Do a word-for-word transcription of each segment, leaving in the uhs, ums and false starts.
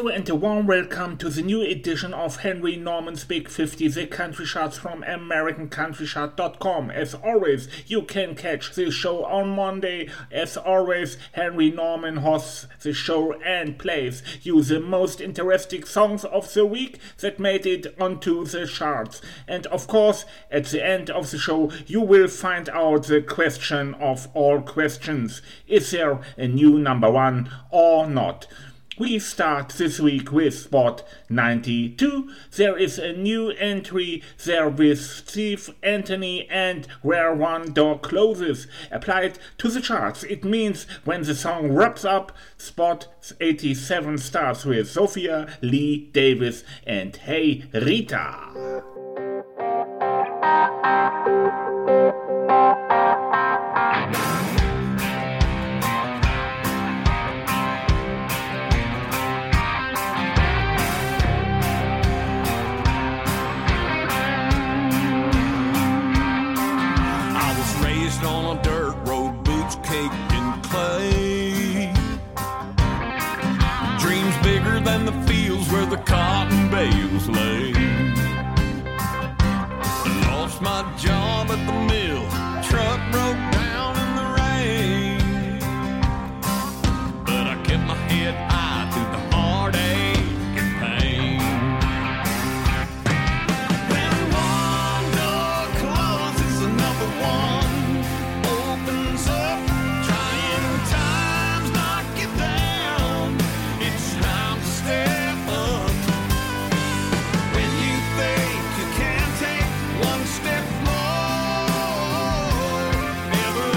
Hello and a warm welcome to the new edition of Henry Norman's Big fifty, the country charts from American Country Chart dot com. As always, you can catch this show on Monday. As always, Henry Norman hosts the show and plays you the most interesting songs of the week that made it onto the charts. And of course, at the end of the show, you will find out the question of all questions. Is there a new number one or not? We start this week with spot ninety-two. There is a new entry there with Steve Anthony and Where One Door Closes. Applied to the charts, it means when the song wraps up, spot eighty-seven starts with Sophia Lee Davis and Hey Rita. On a dirt road, boots caked in clay. Dreams bigger than the fields where the cotton bales lay. Lost my job at the mill, truck broke down in the rain. But I kept my head high through the heartache and pain. When one door closes, another one opens up, trying times knock you down. It's time to step up. When you think you can take one step more, never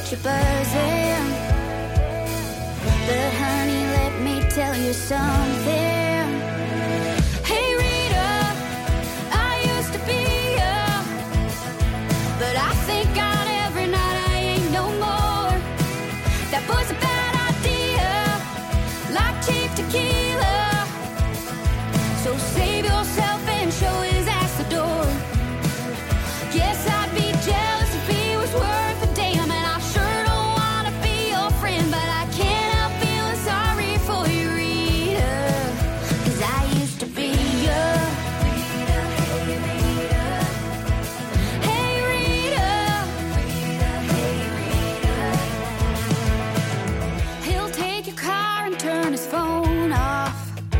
got you buzzing. But honey, let me tell you something. Hey Rita, I used to be ya, but I thank God every night I ain't no more. That was a bad idea, like cheap tequila. So save yourself and show his ass the door. Guess I'd be jealous if he was worth a damn, and I sure don't wanna be your friend, but I can't help feeling sorry for you, Rita, 'cause I used to be ya. Rita, hey Rita, hey Rita, Rita, hey Rita. He'll take your car and turn his phone off.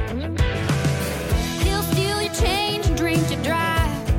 He'll steal your change and drink you dry.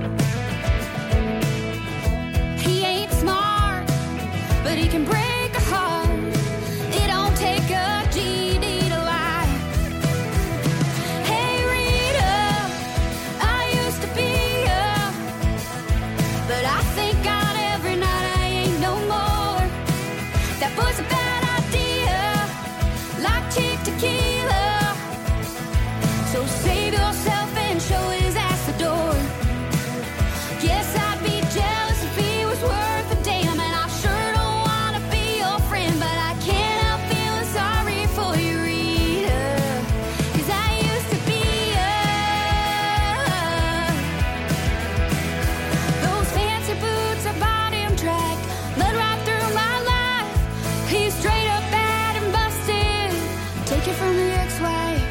But he can break a heart. It don't take a G D to lie. Hey Rita, I used to be ya, but I thank God every night I ain't no more. That was a bad idea, like cheap tequila. So save yourself and show his ass the door. Guess I'd be jealous if he was worth a damn, and I sure don't wanna be your friend, but I can't help feeling sorry for you, Rita, 'cause I used to be ya. Those fancy boots are bottom tracked, led right through my life. He's straight up bad and busted, take it from the ex-wife.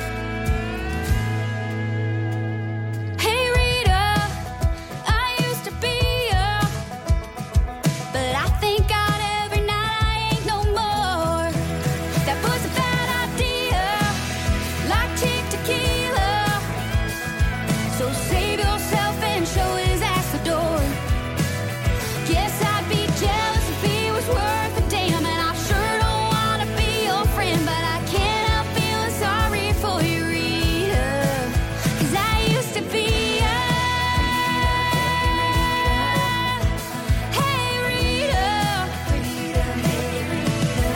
Hey Rita, I used to be ya, but I thank God every night I ain't no more. That was a bad idea, like cheap tequila. So save yourself and show his ass the door. Guess I'd be jealous if he was worth a damn, and I sure don't wanna be your friend, but I can't help feeling sorry for you, Rita, 'cause I used to be ya. Hey Rita, Rita, hey Rita,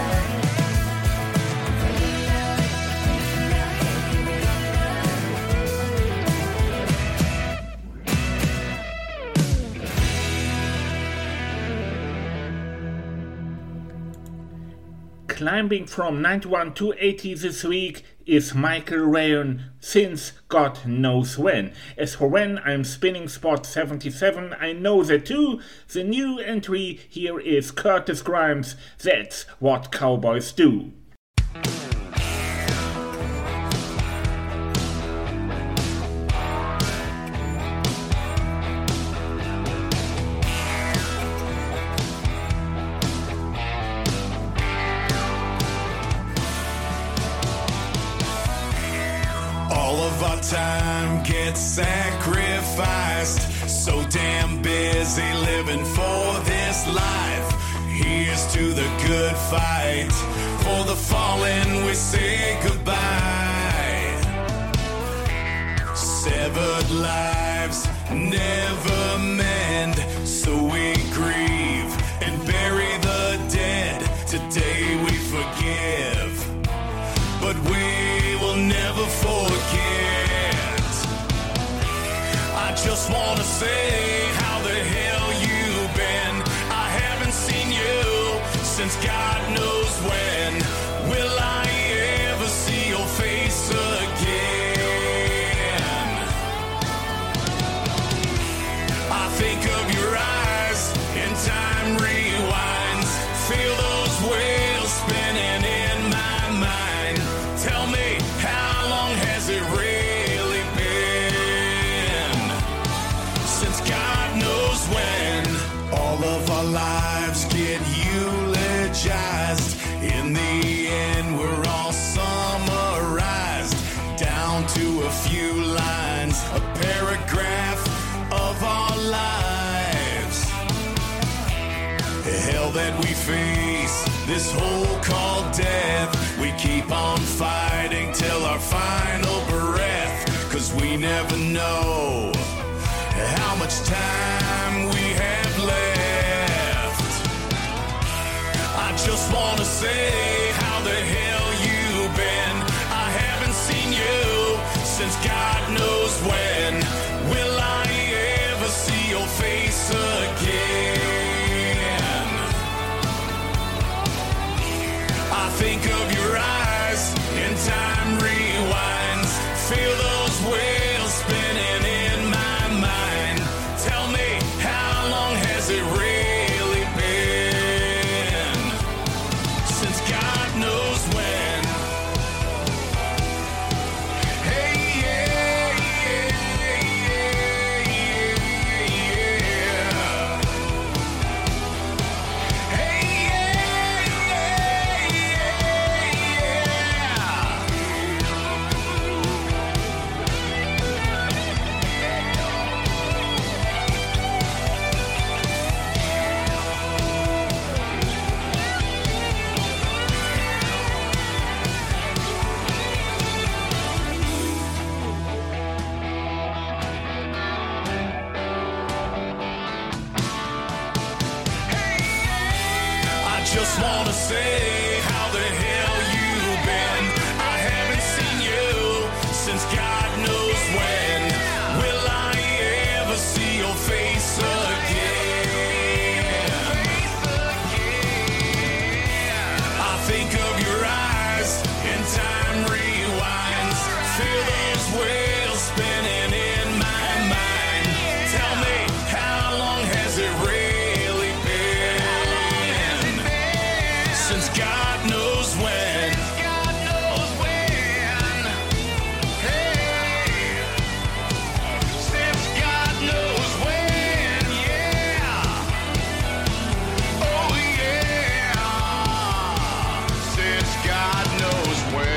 Rita, Climbing from ninety-one to eighty this week is Michael Rayon, Since God Knows When. As for when I'm spinning spot seventy-seven, I know that too. The new entry here is Curtis Grimes, That's What Cowboys Do. All of our time gets sacrificed. So damn busy living for this life. Here's to the good fight. For the fallen we say goodbye. Severed lives never mend. So we grieve and bury the dead. Today we forgive, but we will never forget. I just wanna say, how the hell you been? I haven't seen you since God knows when. Will I ever see your face again? I think of your eyes and time rewinds. Feel those wheels spinning in my mind. Tell me, how long has it really been since God knows when? All of our lives get eulogized. In the end, we're all summarized down to a few lines, a paragraph of our lives. The hell that we face, this hole called death. We keep on fighting till our final breath, 'cause we never know how much time we have left. I say how the hell you've been. I haven't seen you since God knows when. Will I ever see your face again? I think of your eyes and time rewinds. Feel those wheels spinning in my mind. Tell me, how long has it really been since God knows when? Hey, yeah, yeah, yeah, yeah. Hey, yeah, yeah, I just wanna say how the hell you've been. I haven't seen you since God knows when. Will I ever see your face again? I think of your eyes and time rewinds. Feel those wheels spinning in my mind. Tell me, how long has it really been since God knows when? God knows when. Hey, since God knows when, yeah. Oh yeah, since God knows when.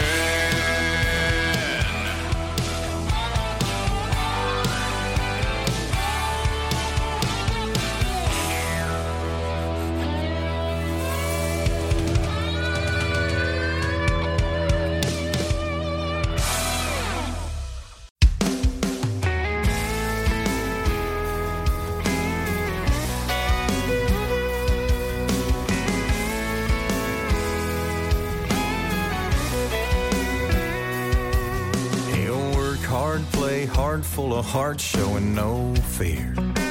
He'll work hard, play hard, full of heart, showing no fear.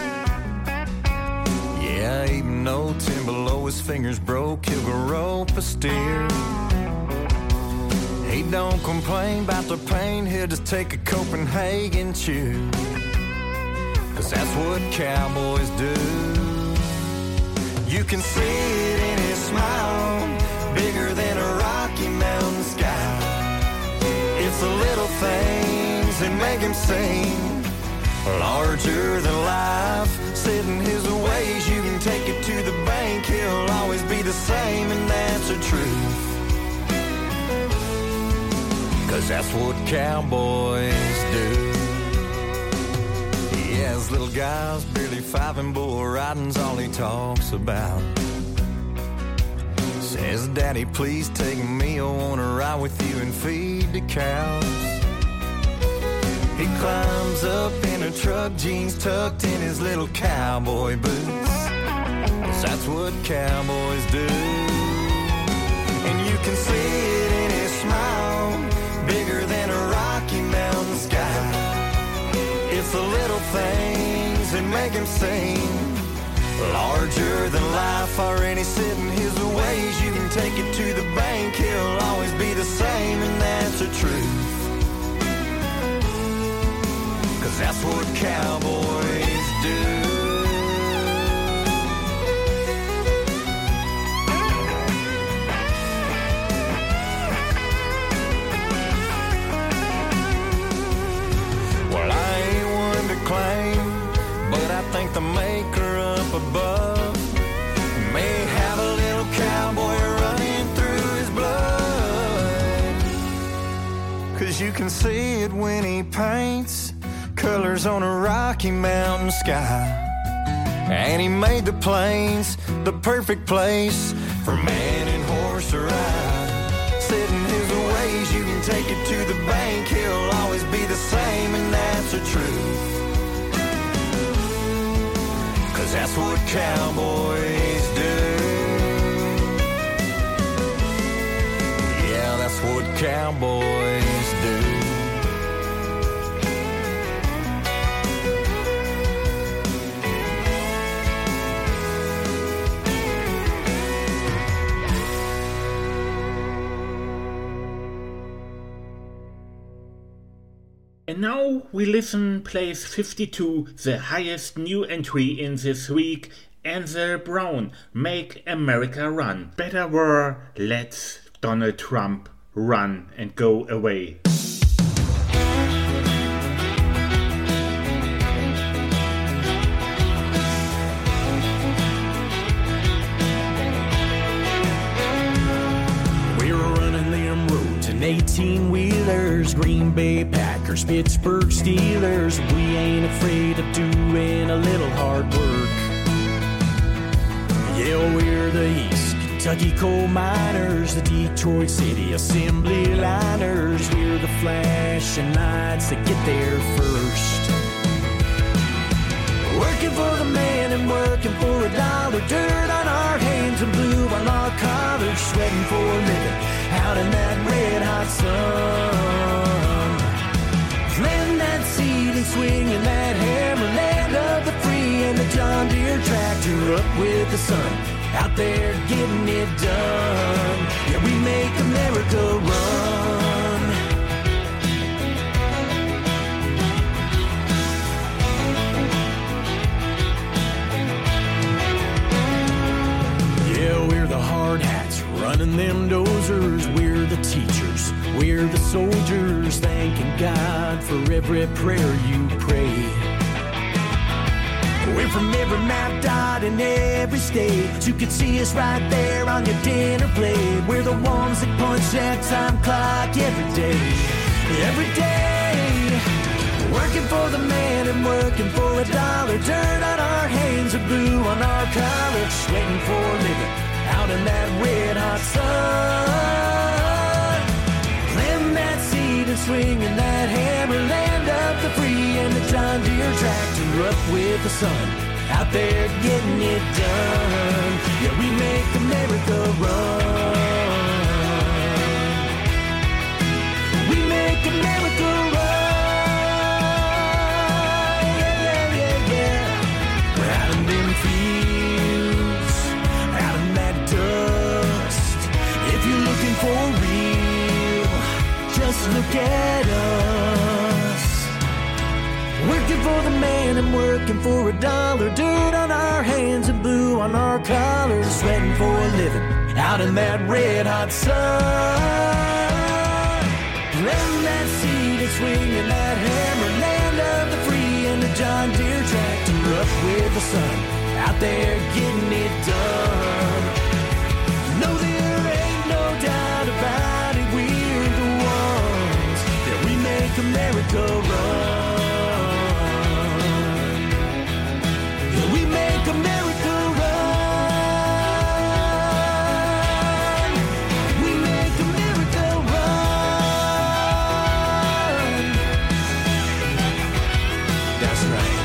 Yeah, even though ten below his fingers broke, he'll go rope a steer. He don't complain about the pain, he'll just take a Copenhagen chew. Cause that's what cowboys do. You can see it in his smile, bigger than a Rocky Mountain sky. It's the little things that make him sing, larger than life. Set in his ways, you can take it to the bank. He'll always be the same, and that's the truth. Cause that's what cowboys do. Yeah, his little guy's barely five and bull riding's all he talks about. Says, Daddy, please take me, I wanna ride with you and feed the cows. He climbs up in a truck, jeans tucked in his little cowboy boots. 'Cause that's what cowboys do. And you can see it in his smile, bigger than a Rocky Mountain sky. It's the little things that make him sing, larger than life. Already sitting his ways, you can take it to the bank. He'll always be the same, and that's the truth. Cause that's what cowboys do. Well, I ain't one to claim, but I think the maker up above may have a little cowboy running through his blood. Cause you can see it when he paints colors on a Rocky Mountain sky. And he made the plains the perfect place for man and horse to ride. Sitting his ways, you can take it to the bank. He'll always be the same, and that's the truth. Cause that's what cowboys do. cowboys do. And now we listen place fifty-two, the highest new entry in this week, Ansel Brown, Make America Run. Better were, let's Donald Trump run and go away. eighteen-wheelers, Green Bay Packers, Pittsburgh Steelers. We ain't afraid of doing a little hard work. Yeah, we're the East Kentucky Coal Miners, the Detroit City Assembly Liners. We're the flashing lights that get there first. Working for the man and working for a dollar. Dirt on our hands and blue on our collars. Sweating for a living out in that red hot sun. Planting that seed and swinging that hammer. Land of the free and the John Deere tractor. Up with the sun, out there getting it done. Yeah, we make America run. Yeah, we're the hard hats running them dozers. We're the teachers, we're the soldiers, thanking God for every prayer you pray. We're from every map dot in every state. You can see us right there on your dinner plate. We're the ones that punch that time clock every day, every day. Working for the man and working for a dollar. Dirt on our hands and blue on our collars. Sweating for a living out in that red hot sun. Planting that seed and swinging that hammer. Land of the free and the John Deere tractor. Up with the sun, out there getting it done. Yeah, we make America run. We make America run. Yeah, yeah, yeah, yeah. We're out in them fields, out in that dust. If you're looking for real, just look at us. Working for the man and working for a dollar. Dirt on our hands and blue on our collars. Sweating for a living out in that red hot sun. Planting that seed and swinging that hammer. Land of the free and the John Deere tractor. Up with the sun, out there getting it done. No, there ain't no doubt about it. We're the ones that we make America run. We make America run. We make America run. That's right.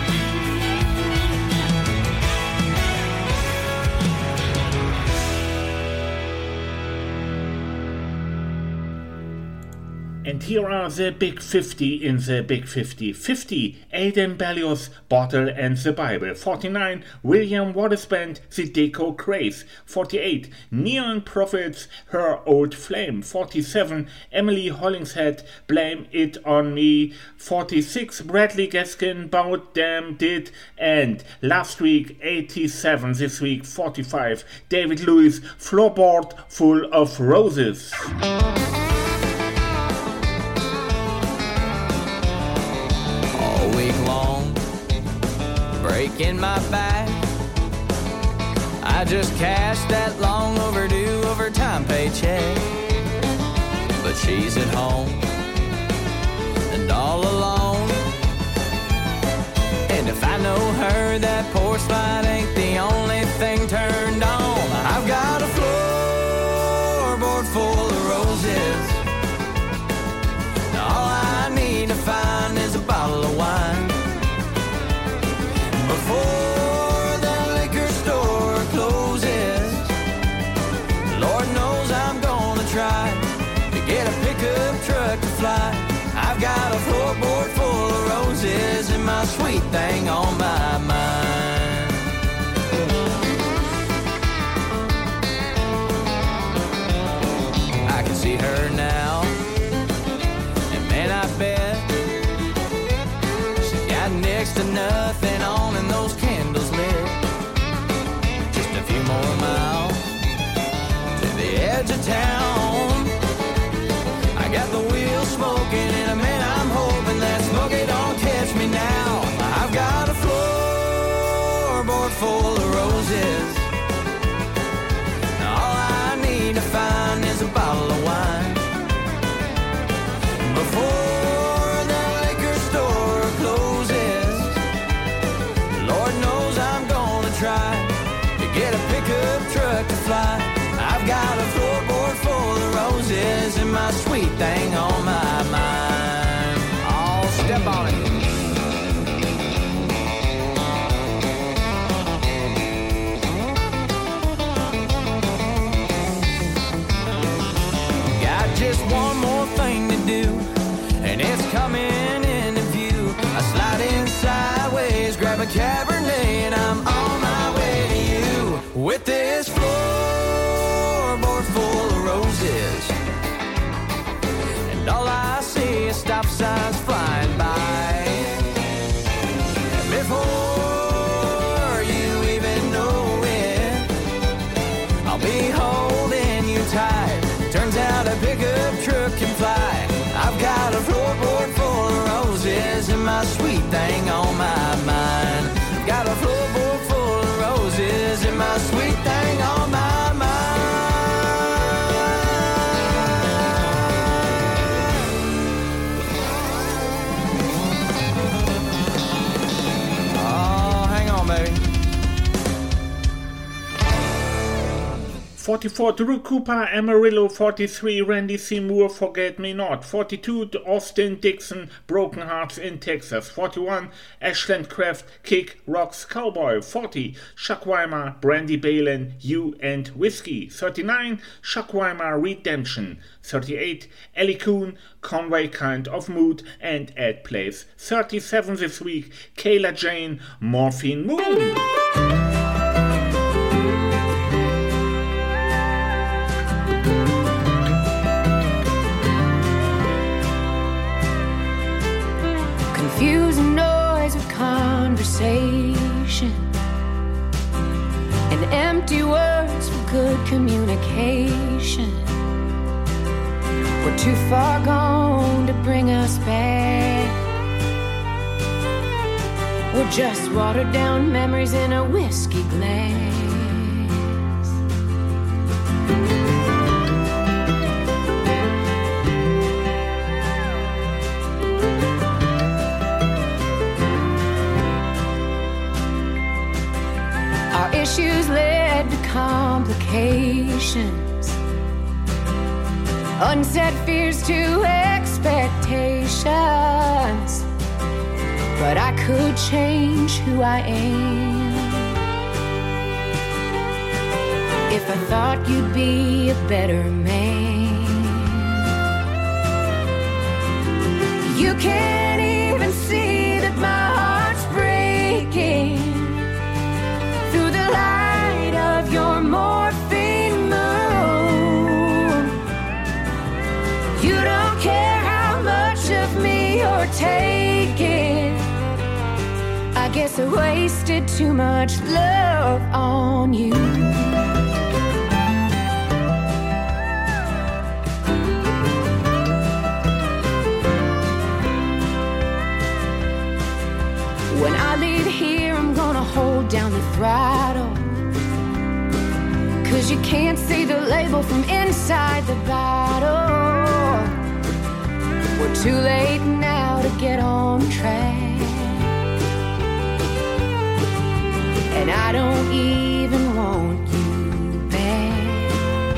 And here are the Big fifty in the Big fifty. fifty, Aidan Bellios, Bottle and the Bible. forty-nine, William Wallace Band, The Deco Craze. forty-eight, Neon Prophets, Her Old Flame. forty-seven, Emily Hollingshead, Blame It On Me. forty-six, Bradley Gaskin, Bout Damn Did. And last week, eighty-seven, this week, forty-five, David Lewis, Floorboard Full of Roses. Week long, breaking my back. I just cashed that long overdue overtime paycheck, but she's at home and all alone. And if I know her, that porch light ain't the only thing turned on. I've got a floorboard full of roses. All I need to find is a bottle of wine before the liquor store closes. Lord knows I'm gonna try to get a my sweet thing on my mind. I can see her now, and man, I bet she's got next to nothing on and those candles lit. Just a few more miles to the edge of town. I got the wheel smoking, and man, I'm hoping that smoky don't catch me now. I've got a floorboard full of roses. All I need to find is a bottle of wine before the liquor store closes. Lord knows I'm gonna try to get a pickup truck to fly. I've got a floorboard full of roses and my sweet thing on my mind. I'll step on it. Got just one more thing to do, and it's coming into view. I slide in sideways, grab a Cabernet, and I'm on my way to you with this floorboard full of roses. And all I see is stop signs flying by. And before you even know it, I'll be holding you tight. Turns out a pickup truck can fly. I've got a floorboard full of roses and my sweet thing on my mind. Got a floorboard full of roses and my sweet thing on my mind. Oh, hang on, baby. forty-four, Drew Cooper, Amarillo. Forty-three, Randy Seymour, Forget Me Not. Forty-two, Austin Dixon, Broken Hearts in Texas. Forty-one, Ashland Kraft, Kick Rocks Cowboy. Forty, Chuck Weimer, Brandy Balin, You and Whiskey. Thirty-nine, Chuck Weimer, Redemption. Thirty-eight, Ellie Coon, Conway Kind of Mood, and Ed Place. Thirty-seven this week, Kayla Jane, Morphine Moon. Confusing noise of conversation and empty words for good communication. We're too far gone to bring us back. We're just watered down memories in a whiskey glass. Issues led to complications, unsaid fears to expectations. But I could change who I am if I thought you'd be a better man. You can't even see that my heart's breaking through the light of your morphine moon. You don't care how much of me you're taking. I guess I wasted too much love on you. When I leave here, I'm gonna hold down the throttle, 'cause you can't see the label from inside the bottle. We're too late now to get on track, and I don't even want you back.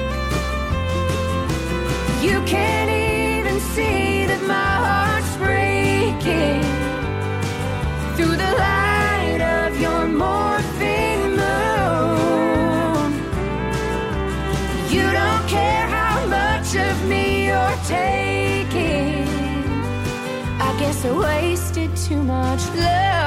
You can't even see that my heart's breaking through the light of your morphine moon. You don't care how much of me you're taking. I guess I wasted too much love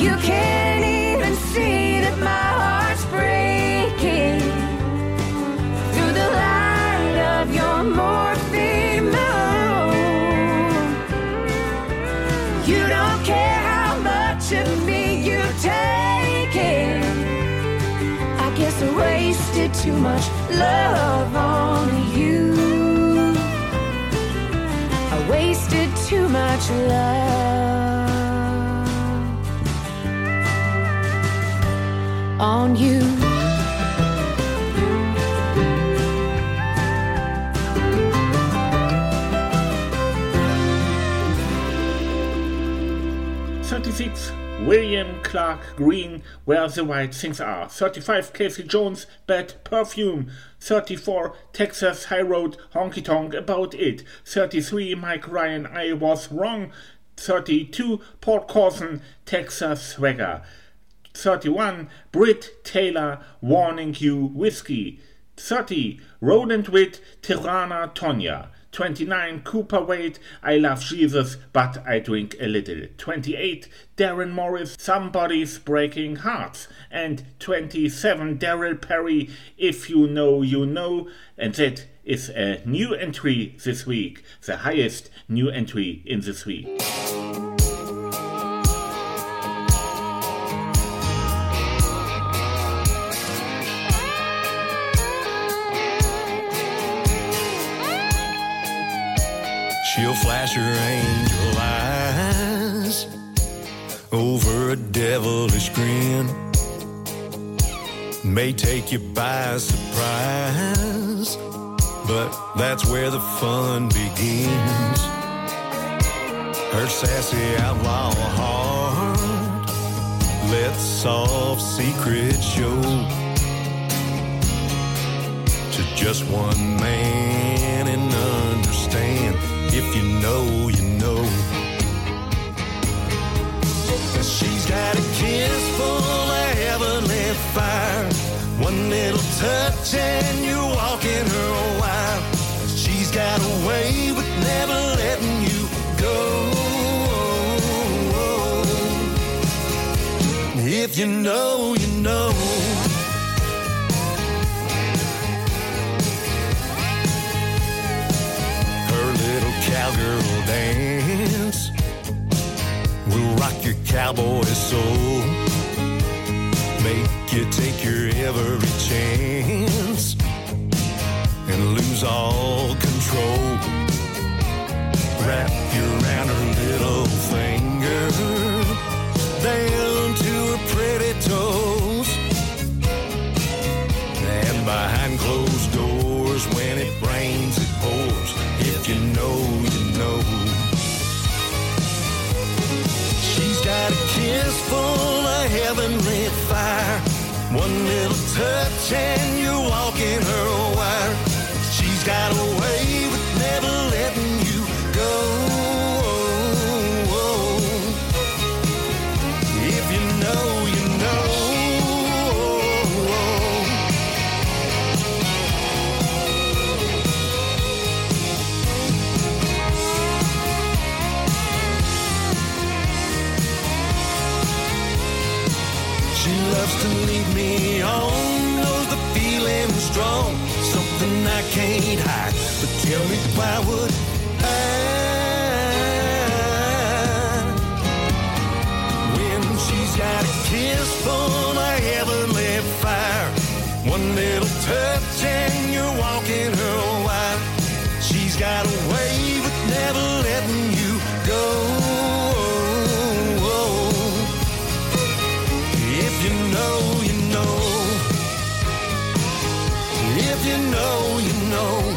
You can't even see that my heart's breaking through the light of your morphine moon. You don't care how much of me you've taken. I guess I wasted too much love on you. I wasted too much love on you. thirty-six, William Clark Green, Where the White Things Are. thirty-five, Casey Jones, Bad Perfume. thirty-four, Texas High Road, Honky Tonk About It. thirty-three, Mike Ryan, I Was Wrong. thirty-two, Paul Corson, Texas Swagger. thirty-one, Britt Taylor, Warning You Whiskey. thirty, Roland Witt, Tirana Tonya. twenty-nine, Cooper Wade, I Love Jesus, But I Drink a Little. twenty-eight, Darren Morris, Somebody's Breaking Hearts. And twenty-seven, Daryl Perry, If You Know, You Know. And that is a new entry this week, the highest new entry in this week. She'll flash her angel eyes over a devilish grin. May take you by surprise, but that's where the fun begins. Her sassy outlaw heart lets soft secrets show to just one man and understand. If you know, you know. She's got a kiss full of heavenly fire. One little touch and you're walking her wild. She's got a way with never letting you go. If you know, you know. Cowgirl dance will rock your cowboy soul, make you take your every chance and lose all control. Wrap you around her little finger down to her pretty toes, and behind closed doors when it rains it pours. If you know, you know. She's got a kiss full of heavenly fire. One little touch and you're walking her wire. She's got a way with never letting you go. If you know, you know. Loves to lead me on, knows the feeling's strong, something I can't hide, but tell me why would I? When she's got a kiss full of heavenly fire, one little touch and you're walking her wild. She's got a way with never letting you go. If you know, you know. If you know, you know.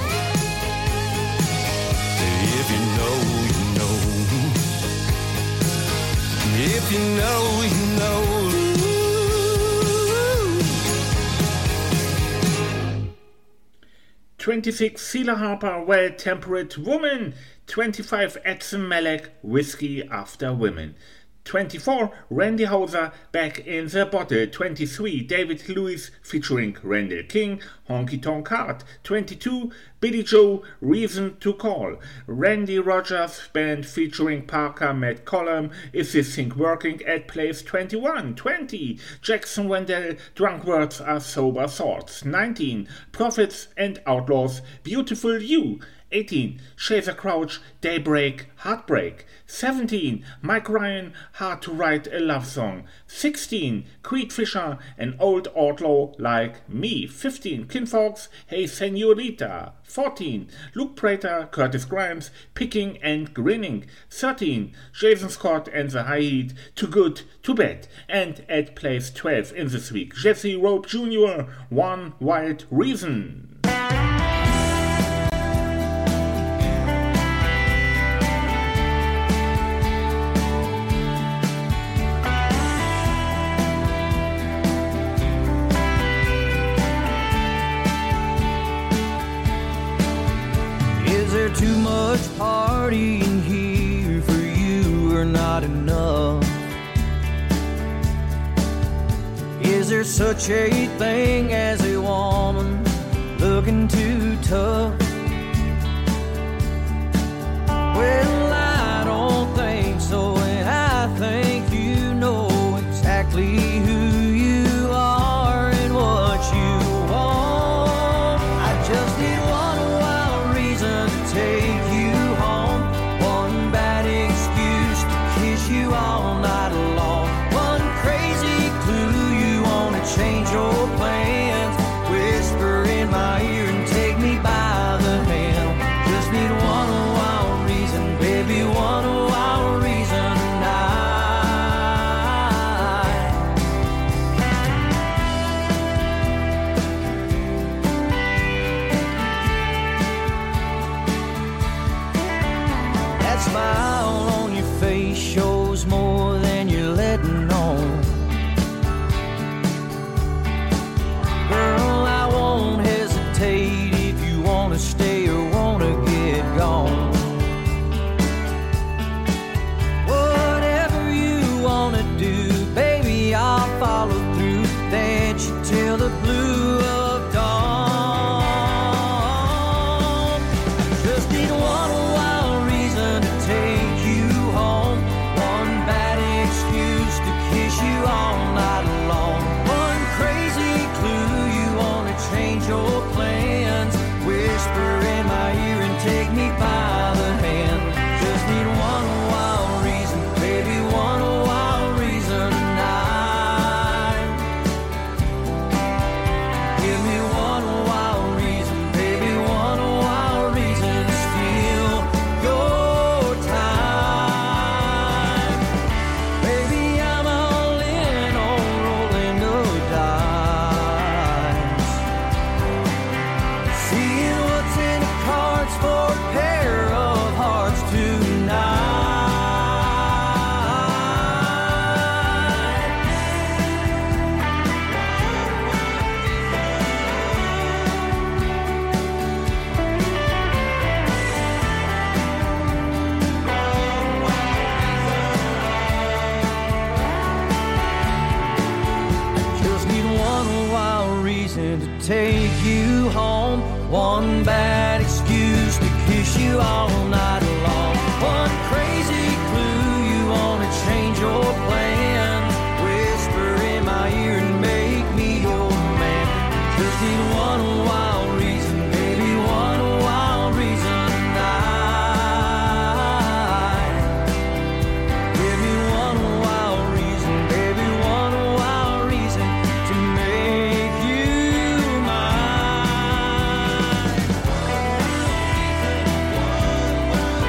If you know, you know. If you know, you know. twenty-six, Sheila Harper, Well-Temperate Woman. twenty-five, Edson Malek, Whiskey After Women. twenty-four, Randy Houser, Back in the Bottle. twenty-three, David Lewis featuring Randall King, Honky Tonk Heart. twenty-two, Billy Joe, Reason to Call. Randy Rogers Band featuring Parker McCollum, Is This Thing Working, at place twenty-one. twenty, Jackson Wendell, Drunk Words Are Sober Thoughts. nineteen, Prophets and Outlaws, Beautiful You. eighteen, Shazer Crouch, Daybreak, Heartbreak. seventeen, Mike Ryan, Hard to Write a Love Song. sixteen, Creed Fisher, An Old Outlaw Like Me. fifteen, Kinfolks, Hey Senorita. fourteen, Luke Prater, Curtis Grimes, Picking and Grinning. thirteen, Jason Scott and the High Heat, Too Good to Bad. And at place twelve in this week, Jesse Rope Junior, One Wild Reason. Too much partying here for you or not enough? Is there such a thing as a woman looking too tough? Well, I don't think so, and I think you know exactly who you are and what you want. I just need one wild reason to take you home, one bad excuse to kiss you all night long, one crazy clue you wanna change your plans, whisper in my ear and take me by the hand. Just need one wild reason, baby, one wild reason tonight. That smile on your face shows more than you're letting on. Girl, I won't hesitate if you wanna stay or wanna get gone. Whatever you wanna do, baby, I'll follow through. Dance you till the blue of dawn. Just need one wild reason to take you home, one bad excuse to kiss you all night long, one crazy clue you wanna change your plans, whisper in my ear and take me by the hand. Just need one wild reason, baby, one wild reason tonight. Give me one wild reason, baby, one wild reason to steal your time. Baby, I'm all in on rolling the dice, seeing what's in the cards for a pair of hearts tonight. Just need one wild reason to take you home, one bad excuse to kiss you all night long, one crazy clue you wanna change your plans, whisper in my ear and make me your man. Just need one wild reason, baby, one wild reason tonight. Give me one wild reason, baby, one wild reason to make you mine.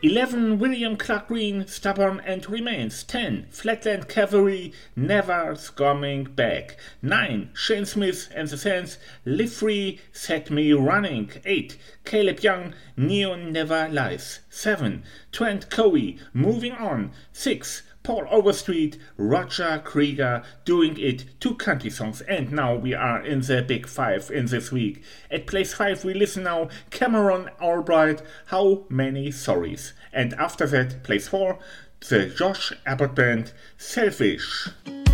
eleven. William Clark Green, Stubborn and Remains. ten. Flatland Cavalry, Never's Coming Back. nine. Shane Smith and the Sands, Live Free, Set Me Running. eight. Caleb Young, Neon Never Lies. seven. Trent Cowie, Moving On. six. Paul Overstreet, Roger Krieger, Doing It, two country songs. And now we are in the big five in this week. At place five we listen now Cameron Albright, How Many Sorries. And after that, place four, the Josh Abbott Band, Selfish.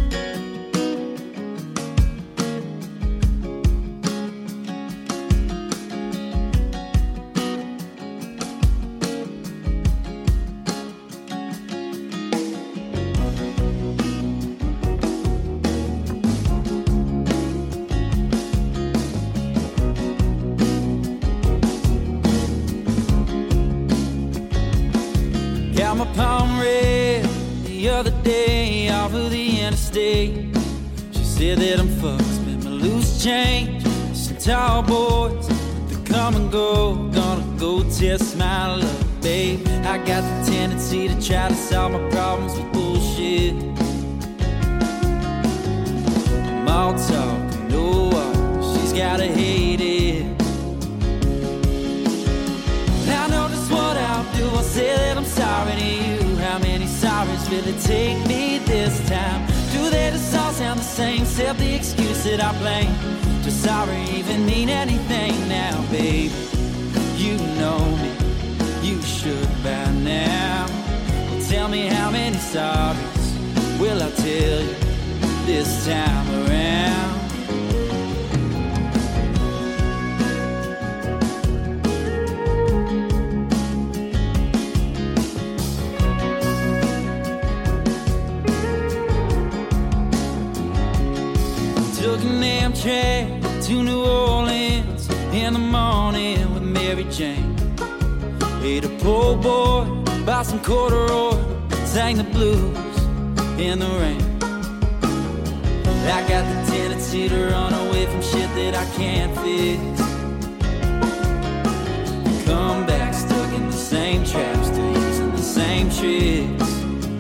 She said that I'm fucked, spent my loose change. Some tall boys that come and go, gonna go test my luck, babe. I got the tendency to try to solve my problems with bullshit. I'm all talk, no walk, she's gotta hate it. Now I know just what I'll do, I'll say that I'm sorry to you. How many sorries will it take me this time? Do they just all sound the same, except the excuse that I blame? Does sorry even mean anything now, baby? You know me, you should by now. Well, tell me how many sorries will I tell you this time around? To New Orleans in the morning with Mary Jane. Ate a po' boy, bought some corduroy, sang the blues in the rain. I got the tendency to run away from shit that I can't fix. Come back stuck in the same trap, still using the same tricks.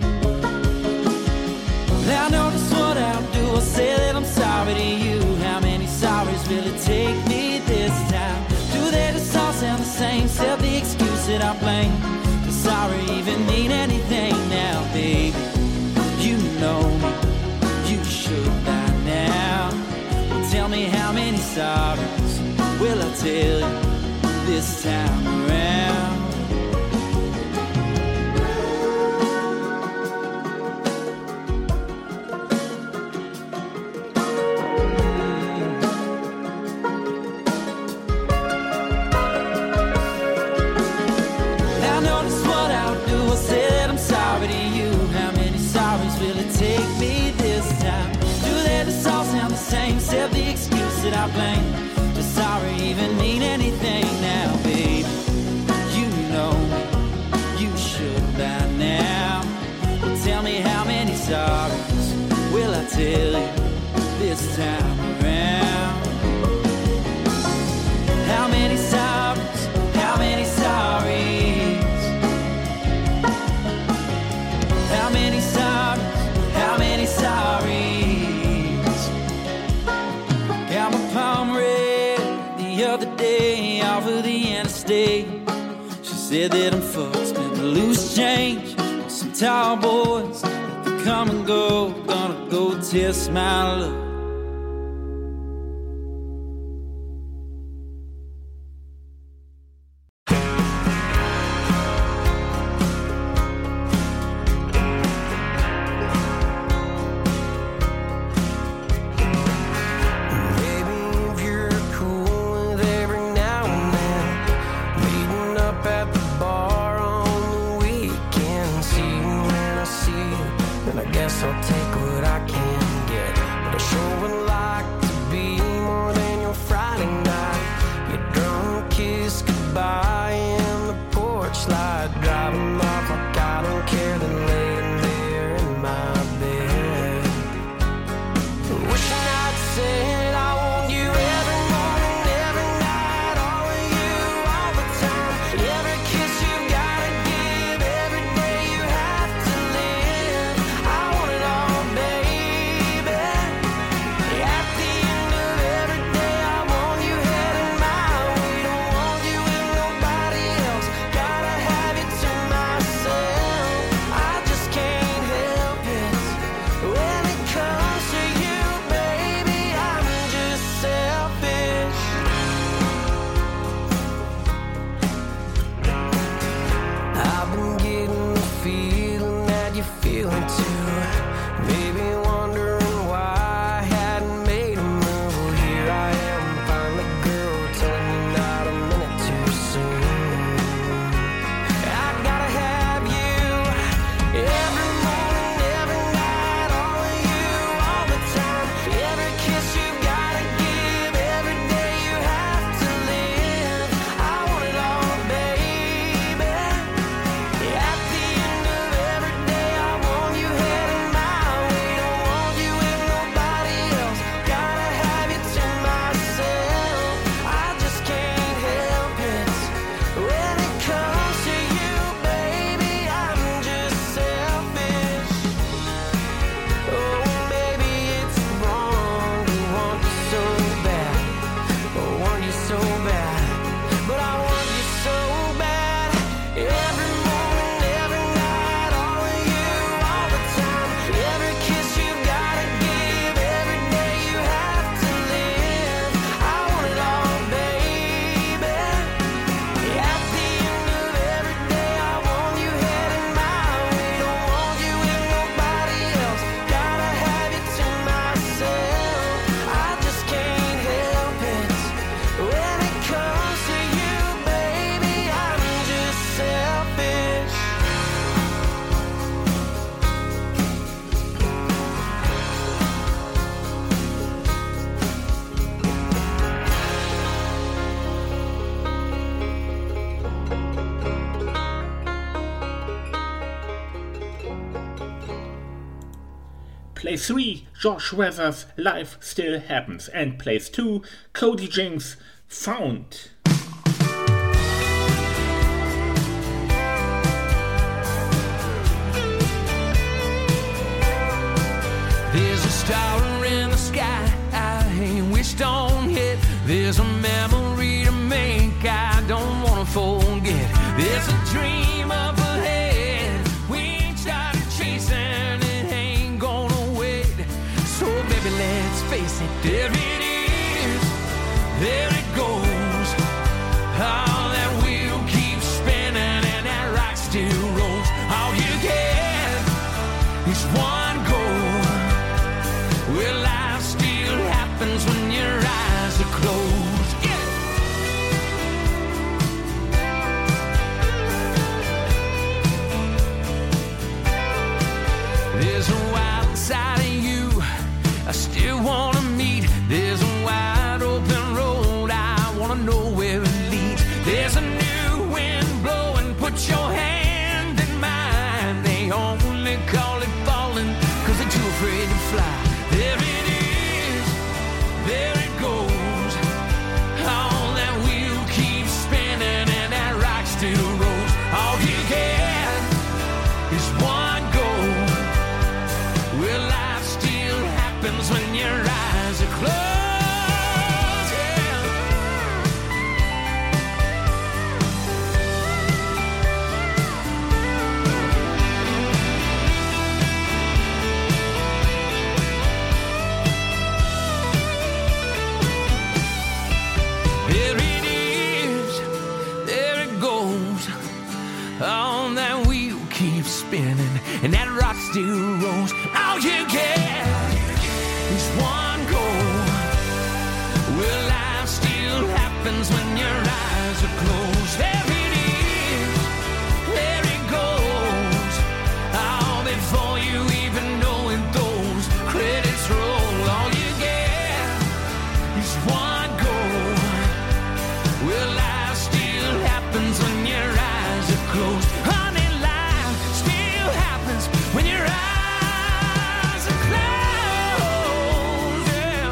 Now I know just what I'll do, I'll say that I'm sorry to you. How many sorries will it take me this time? Do they just all sound the same, except the excuse that I blame? Does sorry even mean anything now, baby? You know me, you should by now. Well, tell me how many sorries will I tell you this time around? Except the excuse that I blame. Does sorry even mean anything now, baby? You know me, you should by now. Well, tell me how many sorries will I tell you this time around? How many sorries, how many sorries? How many sorries, how many sorries? Got my palm red the other day off of the interstate. She said that I'm fucked, spent my loose change with some tall boys that they come and go, gonna go test my luck. I'll take what I can get, but I sure Place three, Josh Weathers, Life Still Happens. And place two, Cody Jinks, Found. There's a star in the sky I ain't wished on yet. There's a memory to make I don't wanna forget. There's a dream up ahead we ain't started chasing. It ain't gonna wait. So baby, let's face it. There it is, there it goes. All that wheel keeps spinning and that rock still rolls. All you get is one goal. Well, life still happens when your eyes are closed. Yeah. There's a wild side of you I still wanna meet. There's a wide open road I wanna know where it leads. There's a new wind blowing, put your hand in mine. They only call it falling cause they're too afraid to fly. There it is, there it goes. All that wheel keeps spinning and that rock still rolls. All you get is one goal. Well, life still happens when your eyes are closed. There it is, there it goes. On that wheel keeps spinning and that rock still rolls. All you get is one goal. Well, life still happens when your eyes are closed. There it is, there it goes. All before you even know it, those credits roll. All you get is one goal. Well, life still happens when your eyes are closed. Honey, life still happens when your eyes are closed. Yeah.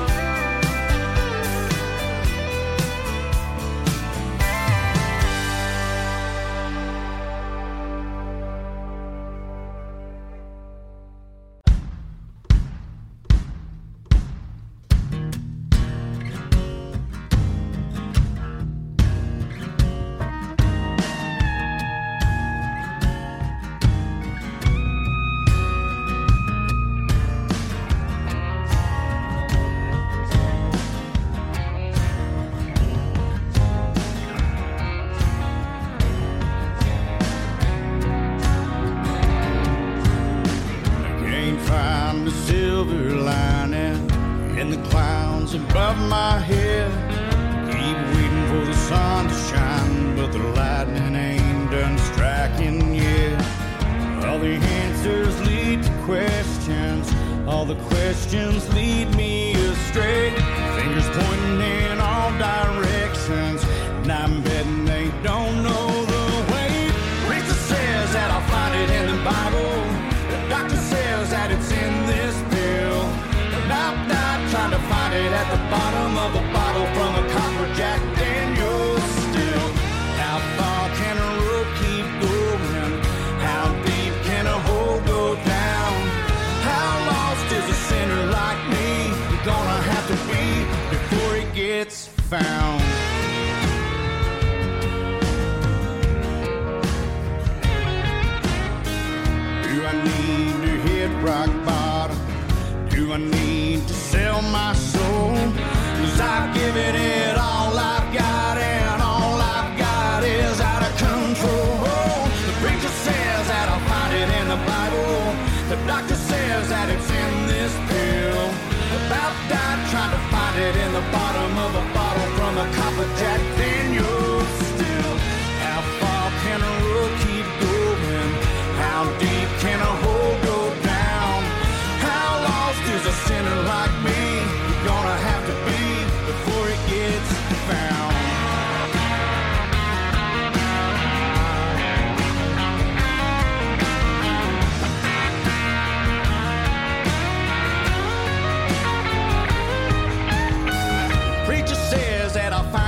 Can't find the silver lining in the clouds above my head. Keep waiting for the sun to shine, but the lightning ain't done striking yet. All the answers lead to questions, all the questions lead me astray. Fingers pointing in all directions, and I'm betting they don't know the way. Preacher says that I'll find it in the Bible. The doctor says that it's in this pill. And I'm not trying to find it at the bottom of a bottle from a copper Jack Daniels still. How far can a rope keep going? How deep can a hole go down? How lost is a sinner like me gonna have to be before he gets found? Do I need to hit rock bottom? Do I need to sell my soul? Cause I've given it all I've got, and all I've got is out of control. The preacher says that I'll find it in the Bible. The doctor says that it's in this pill. About died trying to find it in the bottom of a bottle from a copper Jack Daniels still. How far can a rope keep going? How deep can a hole go down? How lost is a sinner like me gonna have to be before it gets found?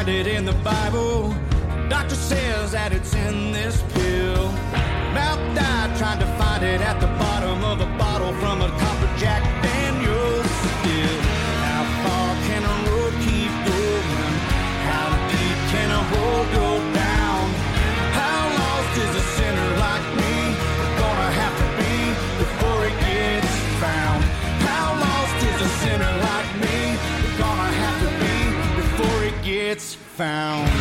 find it in the Bible. Doctor says that it's in this pill. Mouth died trying to find it at the bottom of a bottle from a copper Jack Daniels still. How far can a road keep going? How deep can a hole go down? How lost is a sinner like me gonna have to be before it gets found? How lost is a sinner like me gonna have to be before it gets found?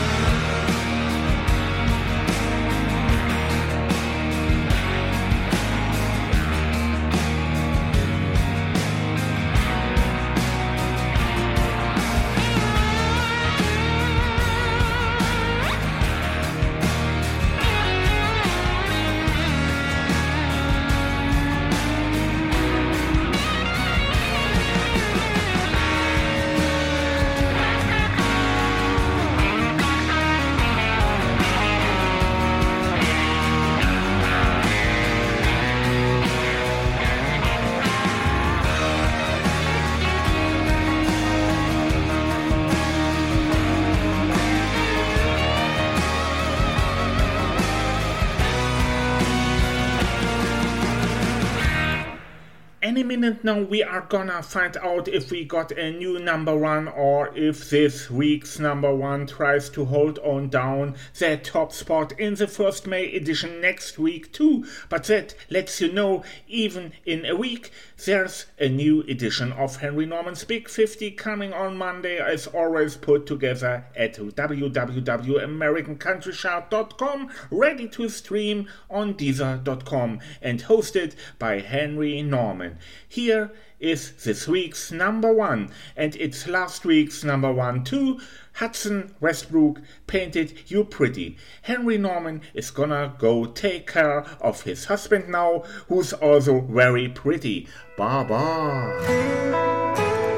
Any minute now we are gonna find out if we got a new number one or if this week's number one tries to hold on down their top spot in the first May edition next week too. But that lets you know even in a week there's a new edition of Henry Norman's Big fifty coming on Monday, as always put together at w w w dot american country chart dot com, ready to stream on deezer dot com and hosted by Henry Norman. Here is this week's number one, and it's last week's number one too. Hudson Westbrook painted You Pretty. Henry Norman is gonna go take care of his husband now, who's also very pretty. Bye bye.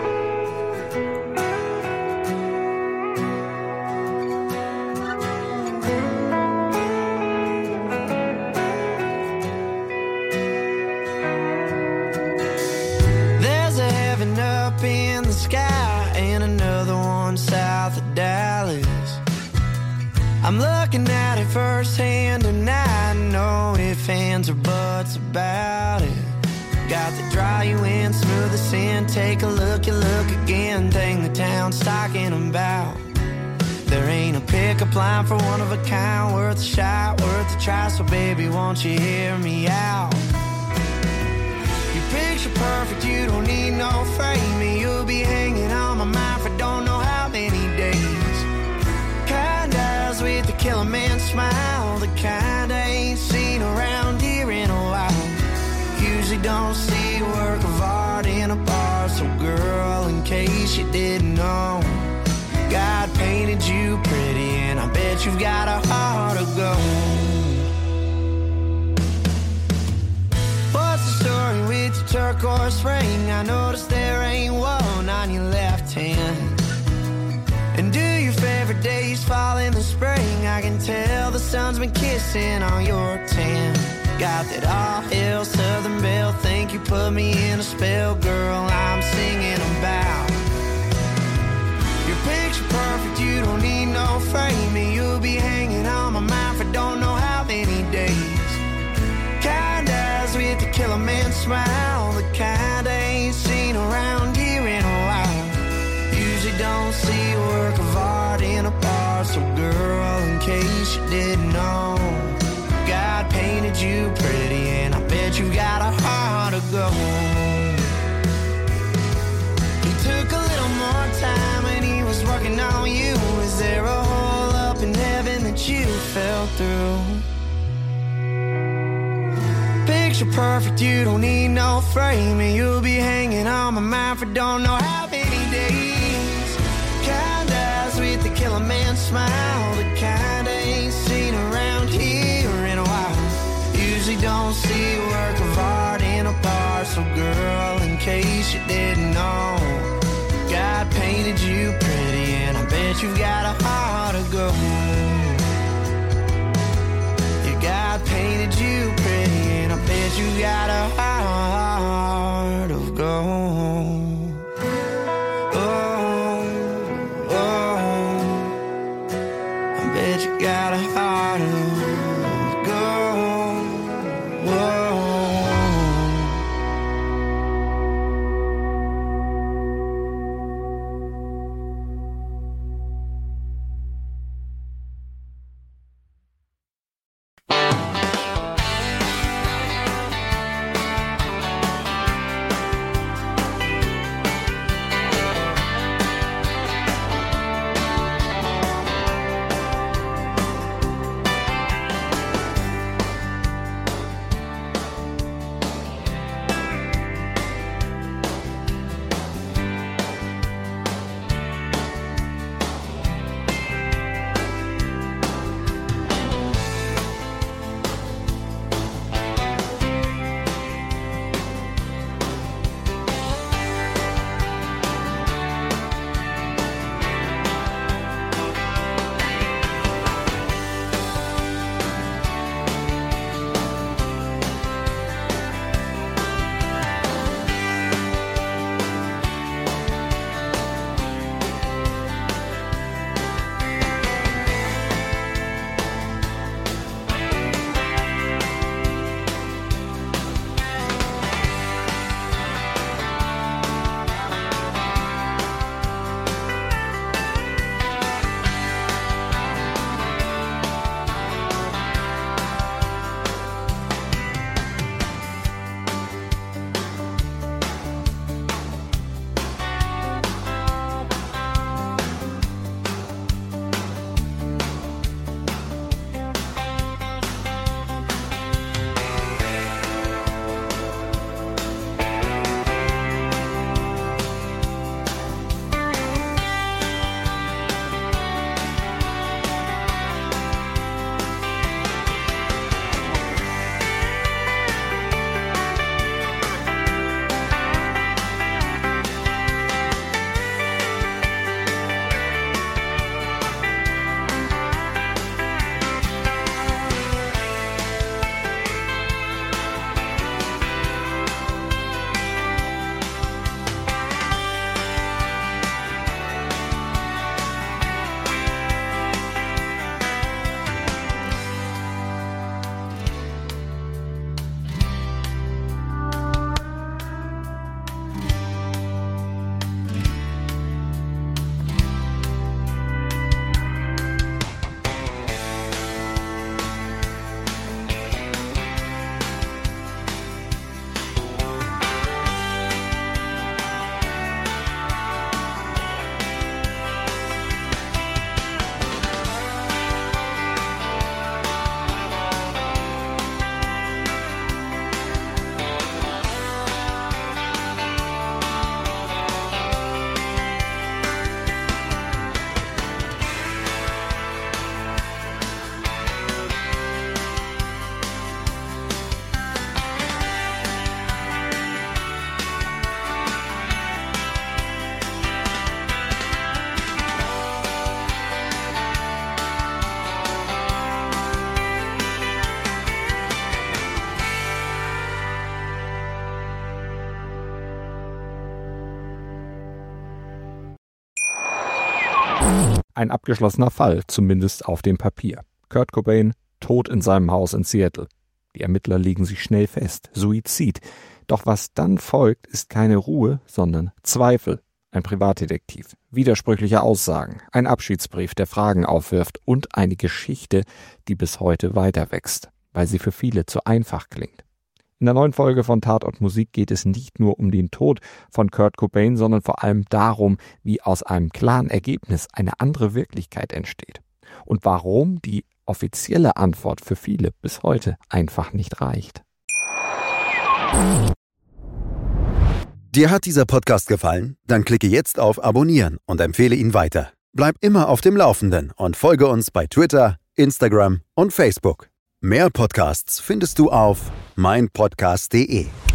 In the sky and another one south of Dallas. I'm looking at it firsthand and I know if ands or buts about it. Got to dry you in, smooth the sin. Take a look, you look again. Thing the town's talking about. There ain't a pickup line for one of a kind, worth a shot, worth a try. So baby, won't you hear me out? Picture perfect, you don't need no framing. You'll be hanging on my mind for don't know how many days. Kind eyes with the killer man smile, the kind I ain't seen around here in a while. Usually don't see work of art in a bar. So girl, in case you didn't know, God painted you pretty and I bet you've got a heart of gold. Story with your turquoise ring. I noticed there ain't one on your left hand. And do your favorite days fall in the spring? I can tell the sun's been kissing on your tan. Got that all hell Southern Belle. Think you put me in a spell, girl, I'm singing about. Your picture perfect, you don't need no framing. You'll be hanging on my mind for don't know how many days. Kind eyes with the killer man smile, the kind I ain't seen around here in a while. Usually don't see work of art in a bar. So girl, in case you didn't know, God painted you pretty and I bet you got a heart of gold. He took a little more time when he was working on you. Is there a hole up in heaven that you fell through? Picture perfect, you don't need no framing. You'll be hanging on my mind for don't know how many days. Kind eyes with the killer man smile, the kind I ain't seen around here in a while. Usually don't see work of art in a bar. So girl, in case you didn't know, God painted you pretty and I bet you've got a heart of gold. God painted you pretty and I bet you got a heart of gold. Oh, oh, Ein abgeschlossener Fall, zumindest auf dem Papier. Kurt Cobain tot in seinem Haus in Seattle. Die Ermittler legen sich schnell fest. Suizid. Doch was dann folgt, ist keine Ruhe, sondern Zweifel. Ein Privatdetektiv, widersprüchliche Aussagen, ein Abschiedsbrief, der Fragen aufwirft und eine Geschichte, die bis heute weiter wächst, weil sie für viele zu einfach klingt. In der neuen Folge von Tatort Musik geht es nicht nur um den Tod von Kurt Cobain, sondern vor allem darum, wie aus einem klaren Ergebnis eine andere Wirklichkeit entsteht. Und warum die offizielle Antwort für viele bis heute einfach nicht reicht. Dir hat dieser Podcast gefallen? Dann klicke jetzt auf Abonnieren und empfehle ihn weiter. Bleib immer auf dem Laufenden und folge uns bei Twitter, Instagram und Facebook. Mehr Podcasts findest du auf mein podcast punkt de.